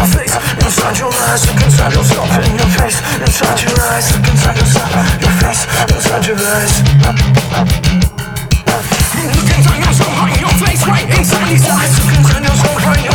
your face, inside your eyes, look inside yourself. In your face, inside your eyes, look inside yourself. Your face, inside your eyes. Look inside yourself, right in your face, right inside these eyes. Look inside yourself, right in your